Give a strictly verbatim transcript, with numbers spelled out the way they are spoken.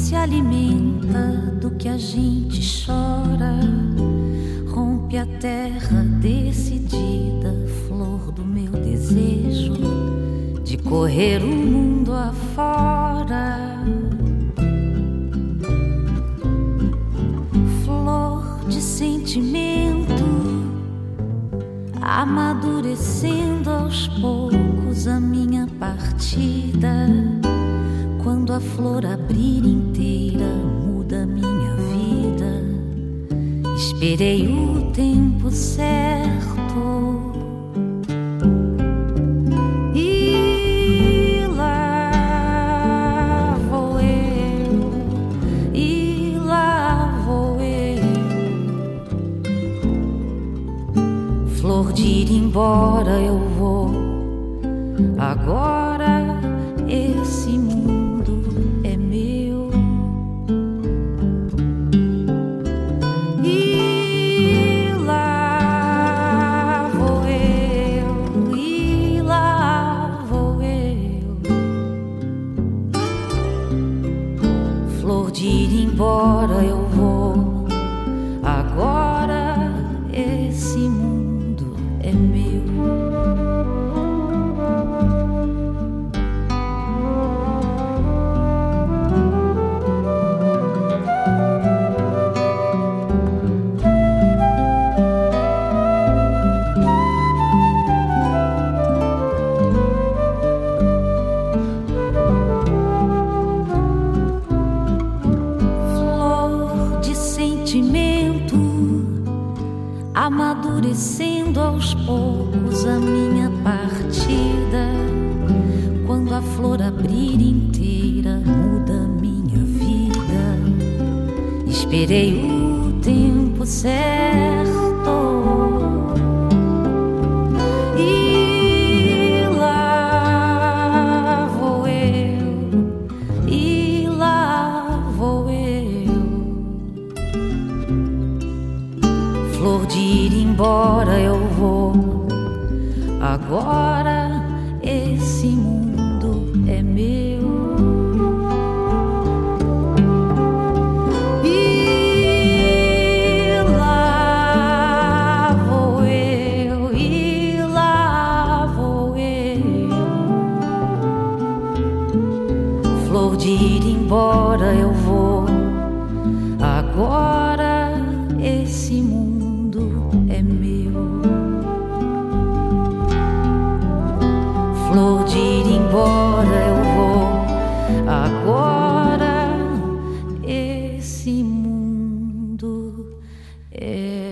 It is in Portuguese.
se alimenta do que a gente chora, rompe a terra decidida, flor do meu desejo de correr o mundo afora. Flor de sentimento, amadurecendo aos poucos a minha partida. Quando a flor abrir inteira, muda minha vida. Esperei o tempo certo. E lá vou eu, e lá vou eu. Flor de ir embora, eu vou. Agora esse mundo é meu. E lá vou eu, e lá vou eu. Flor de ir embora, eu vou. Agora esse mundo é meu. Amadurecendo aos poucos a minha partida. Quando a flor abrir inteira, muda minha vida. Esperei o tempo certo. E lá vou eu, e lá vou eu. Flor de ir embora, eu vou. Agora esse mundo é meu. E lá vou eu, e lá vou eu. Flor de ir embora, eu vou. Agora esse mundo é meu. Flor de ir embora, eu vou. Agora esse mundo é